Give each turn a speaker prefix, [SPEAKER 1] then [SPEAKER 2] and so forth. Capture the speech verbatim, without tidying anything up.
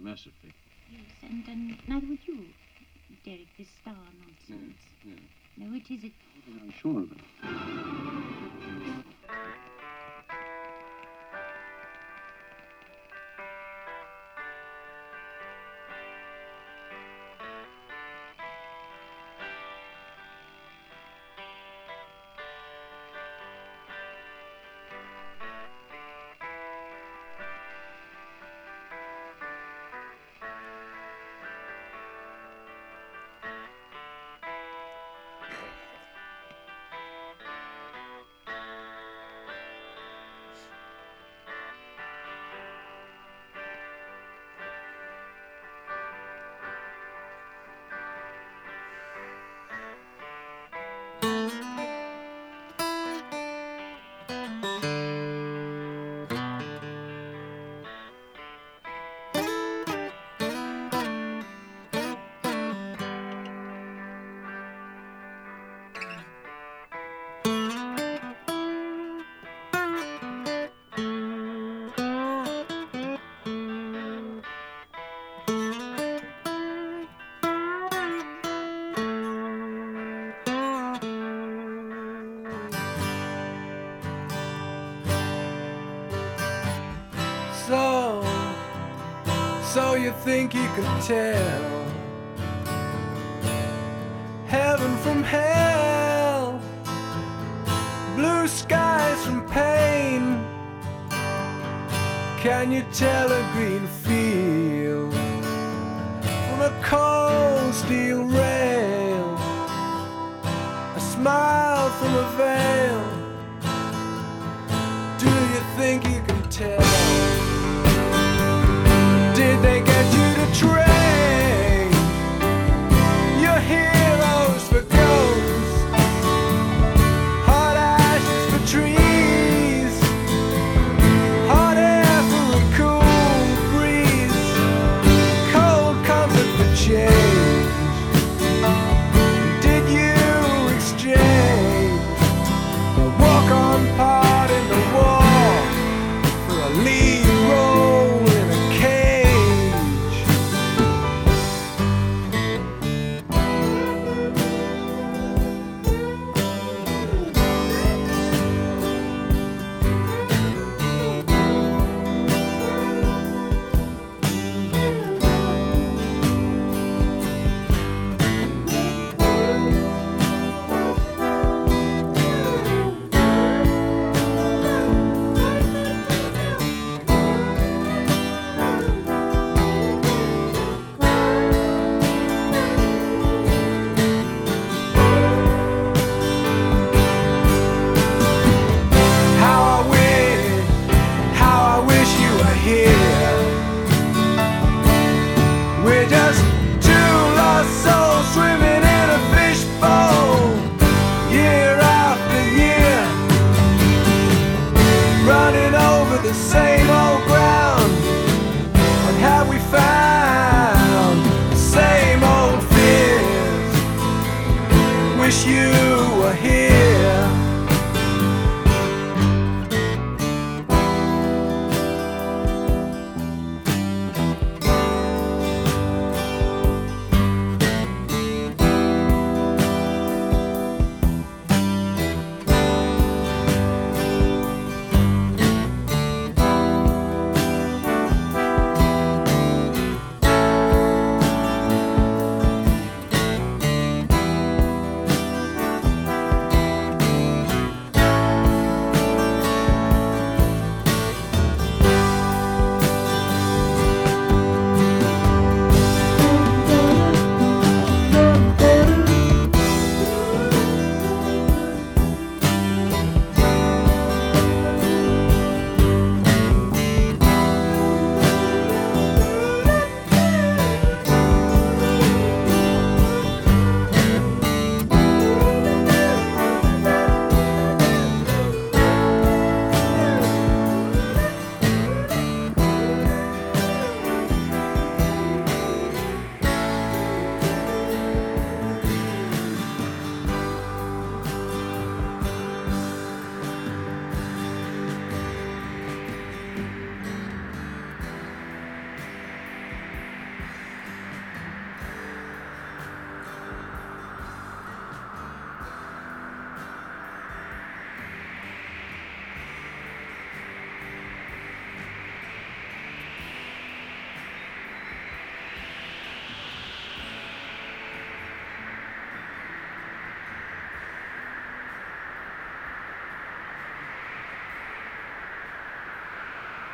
[SPEAKER 1] mercifully.
[SPEAKER 2] Yes, and, and neither would you, Derek, this star nonsense.
[SPEAKER 1] Yes, yes.
[SPEAKER 2] No, it isn't.
[SPEAKER 1] I'm sure of it.
[SPEAKER 3] So, so you think you can tell heaven from hell, blue skies from pain? Can you tell a green field from a cold steel rail, a smile from a veil? Do you think you can tell